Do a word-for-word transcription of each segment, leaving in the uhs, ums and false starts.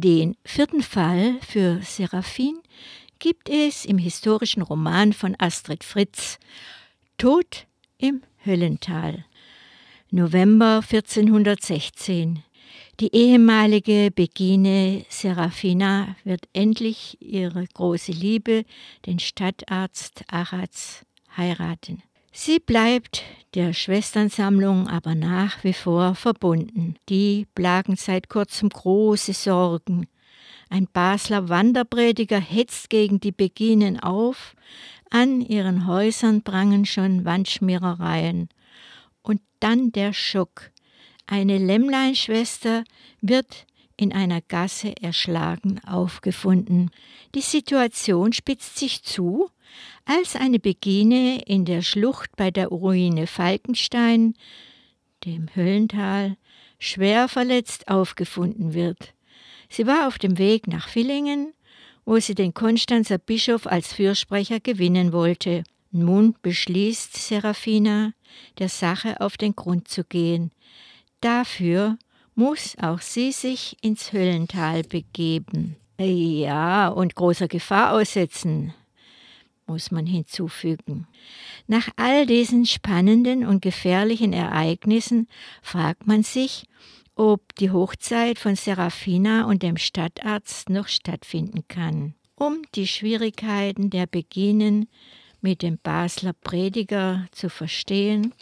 Den vierten Fall für Seraphine gibt es im historischen Roman von Astrid Fritz »Tod im Höllental«, November vierzehnhundertsechzehn. Die ehemalige Begine Serafina wird endlich ihre große Liebe, den Stadtarzt Achaz, heiraten. Sie bleibt der Schwesternsammlung aber nach wie vor verbunden. Die plagen seit kurzem große Sorgen. Ein Basler Wanderprediger hetzt gegen die Beginen auf. An ihren Häusern prangen schon Wandschmierereien. Und dann der Schock. Eine Lämmleinschwester wird in einer Gasse erschlagen aufgefunden. Die Situation spitzt sich zu, als eine Begine in der Schlucht bei der Ruine Falkenstein, dem Höllental, schwer verletzt aufgefunden wird. Sie war auf dem Weg nach Villingen, wo sie den Konstanzer Bischof als Fürsprecher gewinnen wollte. Nun beschließt Serafina, der Sache auf den Grund zu gehen. Dafür muss auch sie sich ins Höllental begeben. Ja, und großer Gefahr aussetzen, muss man hinzufügen. Nach all diesen spannenden und gefährlichen Ereignissen fragt man sich, ob die Hochzeit von Serafina und dem Stadtarzt noch stattfinden kann. Um die Schwierigkeiten der Beginen mit dem Basler Prediger zu verstehen,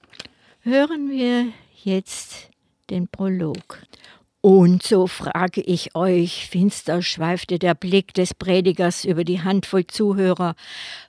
hören wir jetzt den Prolog. Und so frage ich euch, finster schweifte der Blick des Predigers über die Handvoll Zuhörer,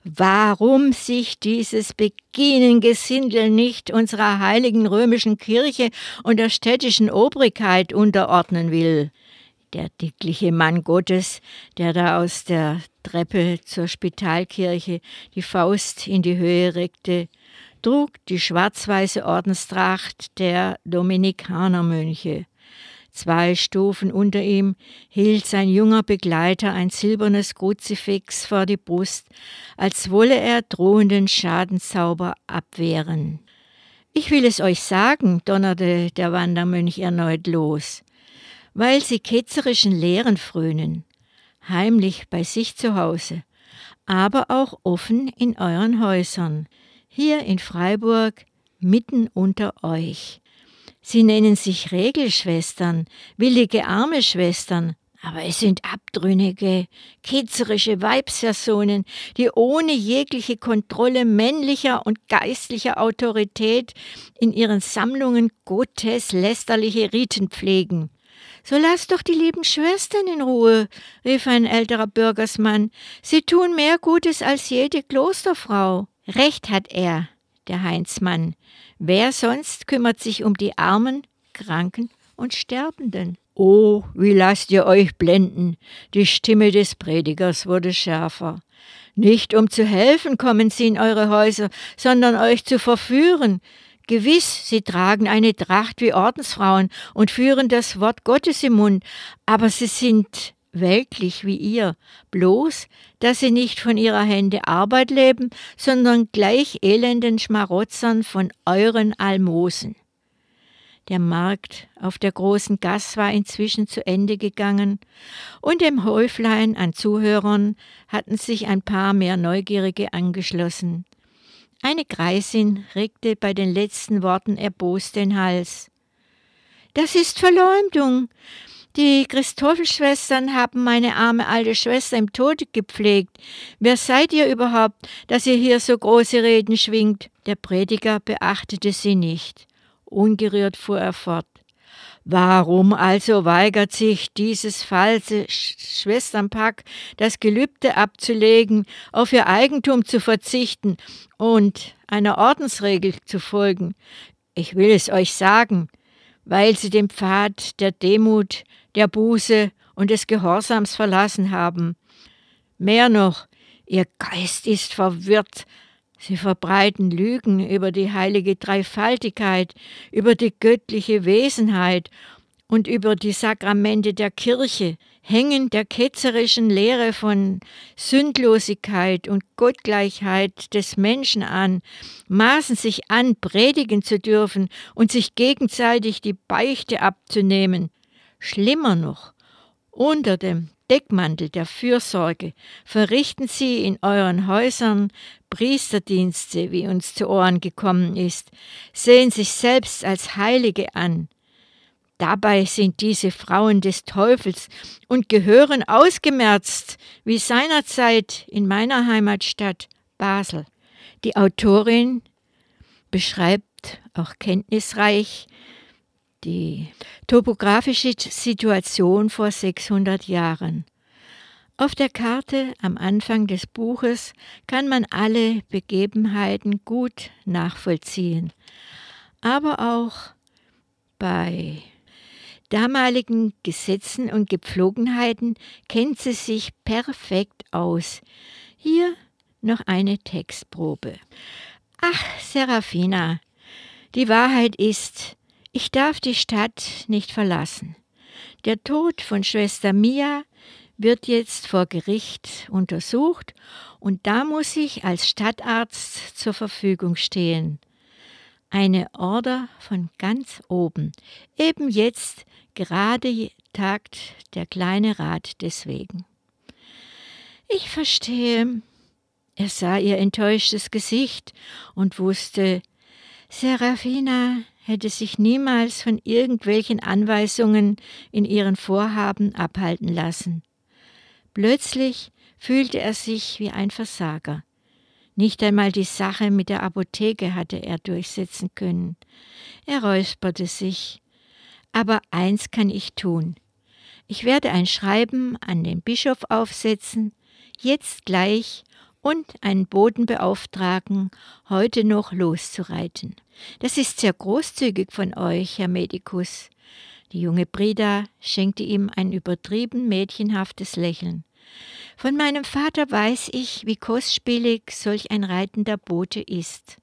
warum sich dieses Beginengesindel nicht unserer heiligen römischen Kirche und der städtischen Obrigkeit unterordnen will. Der dickliche Mann Gottes, der da aus der Treppe zur Spitalkirche die Faust in die Höhe reckte, trug die schwarz-weiße Ordenstracht der Dominikanermönche. Zwei Stufen unter ihm hielt sein junger Begleiter ein silbernes Kruzifix vor die Brust, als wolle er drohenden Schadenzauber abwehren. »Ich will es euch sagen«, donnerte der Wandermönch erneut los, »weil sie ketzerischen Lehren frönen, heimlich bei sich zu Hause, aber auch offen in euren Häusern, hier in Freiburg, mitten unter euch. Sie nennen sich Regelschwestern, willige arme Schwestern, aber es sind abtrünnige, ketzerische Weibspersonen, die ohne jegliche Kontrolle männlicher und geistlicher Autorität in ihren Sammlungen gotteslästerliche Riten pflegen. »So lasst doch die lieben Schwestern in Ruhe«, rief ein älterer Bürgersmann. »Sie tun mehr Gutes als jede Klosterfrau.« »Recht hat er«, der Heinzmann. »Wer sonst kümmert sich um die Armen, Kranken und Sterbenden?« »Oh, wie lasst ihr euch blenden?« Die Stimme des Predigers wurde schärfer. »Nicht um zu helfen kommen sie in eure Häuser, sondern euch zu verführen. Gewiss, sie tragen eine Tracht wie Ordensfrauen und führen das Wort Gottes im Mund, aber sie sind weltlich wie ihr, bloß, dass sie nicht von ihrer Hände Arbeit leben, sondern gleich elenden Schmarotzern von euren Almosen.« Der Markt auf der großen Gass war inzwischen zu Ende gegangen, und dem Häuflein an Zuhörern hatten sich ein paar mehr Neugierige angeschlossen. Eine Greisin regte bei den letzten Worten erbost den Hals. »Das ist Verleumdung. Die Christophelschwestern haben meine arme alte Schwester im Tode gepflegt. Wer seid ihr überhaupt, dass ihr hier so große Reden schwingt?« Der Prediger beachtete sie nicht. Ungerührt fuhr er fort. »Warum also weigert sich dieses falsche Schwesternpack, das Gelübde abzulegen, auf ihr Eigentum zu verzichten und einer Ordensregel zu folgen? Ich will es euch sagen, weil sie den Pfad der Demut, der Buße und des Gehorsams verlassen haben. Mehr noch, ihr Geist ist verwirrt. Sie verbreiten Lügen über die heilige Dreifaltigkeit, über die göttliche Wesenheit und über die Sakramente der Kirche, hängen der ketzerischen Lehre von Sündlosigkeit und Gottgleichheit des Menschen an, maßen sich an, predigen zu dürfen und sich gegenseitig die Beichte abzunehmen. Schlimmer noch, Unter dem Deckmantel der Fürsorge verrichten sie in euren Häusern Priesterdienste, wie uns zu Ohren gekommen ist, sehen sich selbst als Heilige an. Dabei sind diese Frauen des Teufels und gehören ausgemerzt, wie seinerzeit in meiner Heimatstadt Basel. Die Autorin beschreibt auch kenntnisreich die topografische Situation vor sechshundert Jahren. Auf der Karte am Anfang des Buches kann man alle Begebenheiten gut nachvollziehen, aber auch bei damaligen Gesetzen und Gepflogenheiten kennt sie sich perfekt aus. Hier noch eine Textprobe. Ach, Serafina, die Wahrheit ist, ich darf die Stadt nicht verlassen. Der Tod von Schwester Mia wird jetzt vor Gericht untersucht und da muss ich als Stadtarzt zur Verfügung stehen. Eine Order von ganz oben. Eben jetzt gerade tagt der kleine Rat deswegen. Ich verstehe. Er sah ihr enttäuschtes Gesicht und wusste, Serafina hätte sich niemals von irgendwelchen Anweisungen in ihren Vorhaben abhalten lassen. Plötzlich fühlte er sich wie ein Versager. Nicht einmal die Sache mit der Apotheke hatte er durchsetzen können. Er räusperte sich. Aber eins kann ich tun. Ich werde ein Schreiben an den Bischof aufsetzen, jetzt gleich, und einen Boten beauftragen, heute noch loszureiten. Das ist sehr großzügig von euch, Herr Medikus. Die junge Brida schenkte ihm ein übertrieben mädchenhaftes Lächeln. Von meinem Vater weiß ich, wie kostspielig solch ein reitender Bote ist.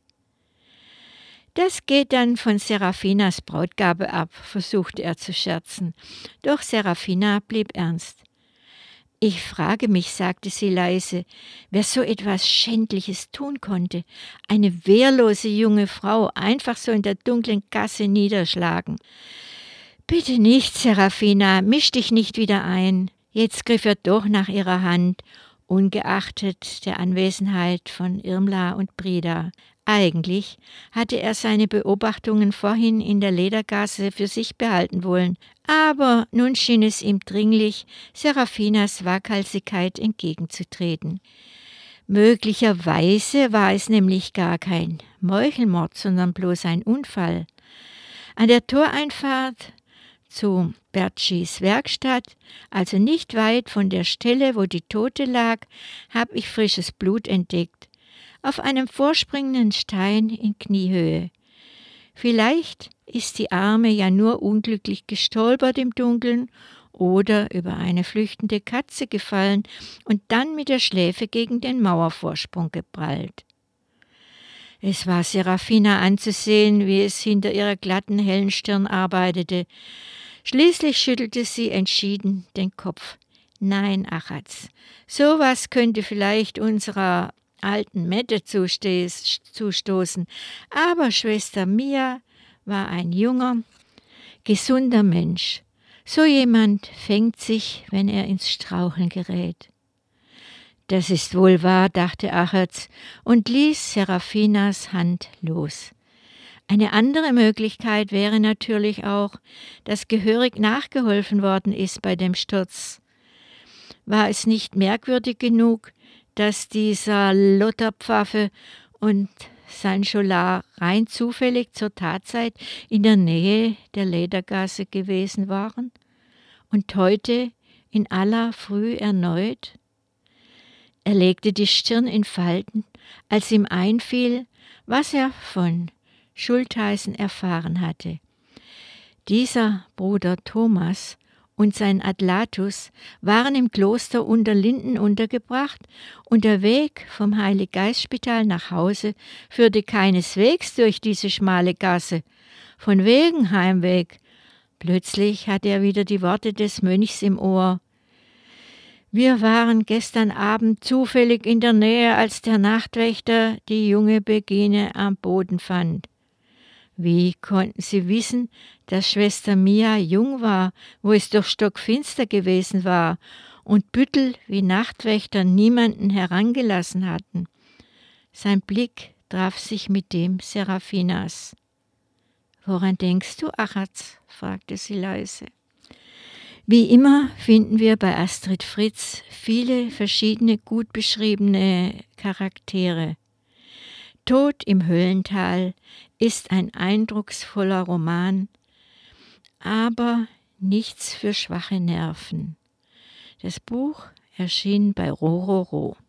Das geht dann von Serafinas Brautgabe ab, versuchte er zu scherzen. Doch Serafina blieb ernst. Ich frage mich, sagte sie leise, wer so etwas Schändliches tun konnte. Eine wehrlose junge Frau einfach so in der dunklen Gasse niederschlagen. Bitte nicht, Serafina, misch dich nicht wieder ein. Jetzt griff er doch nach ihrer Hand, ungeachtet der Anwesenheit von Irmla und Brida. Eigentlich hatte er seine Beobachtungen vorhin in der Ledergasse für sich behalten wollen, aber nun schien es ihm dringlich, Serafinas Waghalsigkeit entgegenzutreten. Möglicherweise war es nämlich gar kein Meuchelmord, sondern bloß ein Unfall. An der Toreinfahrt zu Bertschis Werkstatt, also nicht weit von der Stelle, wo die Tote lag, habe ich frisches Blut entdeckt. Auf einem vorspringenden Stein in Kniehöhe. Vielleicht ist die Arme ja nur unglücklich gestolpert im Dunkeln oder über eine flüchtende Katze gefallen und dann mit der Schläfe gegen den Mauervorsprung geprallt. Es war Serafina anzusehen, wie es hinter ihrer glatten, hellen Stirn arbeitete. Schließlich schüttelte sie entschieden den Kopf. Nein, Achatz, sowas könnte vielleicht unserer alten Mette zustoßen, aber Schwester Mia war ein junger, gesunder Mensch. So jemand fängt sich, wenn er ins Straucheln gerät. Das ist wohl wahr, dachte Achatz und ließ Serafinas Hand los. Eine andere Möglichkeit wäre natürlich auch, dass gehörig nachgeholfen worden ist bei dem Sturz. War es nicht merkwürdig genug, dass dieser Lotterpfaffe und sein Scholar rein zufällig zur Tatzeit in der Nähe der Ledergasse gewesen waren und heute in aller Früh erneut? Er legte die Stirn in Falten, als ihm einfiel, was er von Schultheißen erfahren hatte. Dieser Bruder Thomas und sein Adlatus waren im Kloster Unterlinden untergebracht und der Weg vom Heilig-Geist-Spital nach Hause führte keineswegs durch diese schmale Gasse. Von wegen Heimweg. Plötzlich hatte er wieder die Worte des Mönchs im Ohr. Wir waren gestern Abend zufällig in der Nähe, als der Nachtwächter die junge Begine am Boden fand. Wie konnten sie wissen, dass Schwester Mia jung war, wo es doch stockfinster gewesen war und Büttel wie Nachtwächter niemanden herangelassen hatten? Sein Blick traf sich mit dem Seraphinas. »Woran denkst du, Achatz?« fragte sie leise. Wie immer finden wir bei Astrid Fritz viele verschiedene gut beschriebene Charaktere. Tod im Höllental ist ein eindrucksvoller Roman, aber nichts für schwache Nerven. Das Buch erschien bei Rororo.